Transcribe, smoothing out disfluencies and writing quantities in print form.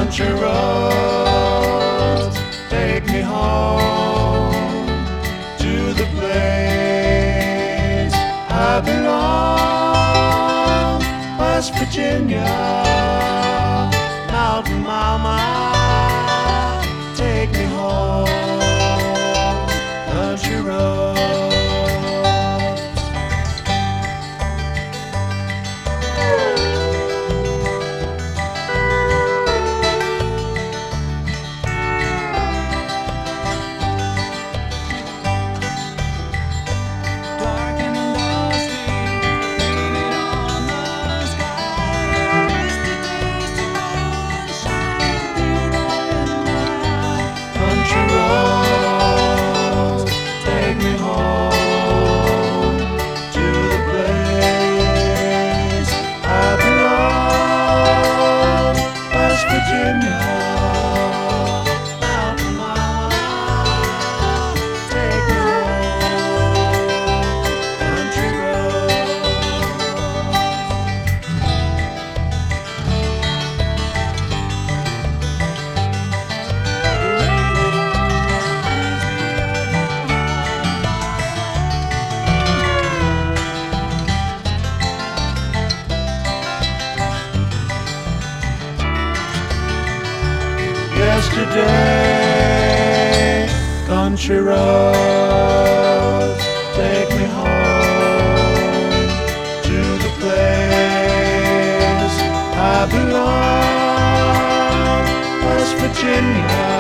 country roads, take me home to the place I belong. West Virginia, mountain mama, take me home, country roads. Yesterday, country roads, take me home to the place I belong, West Virginia.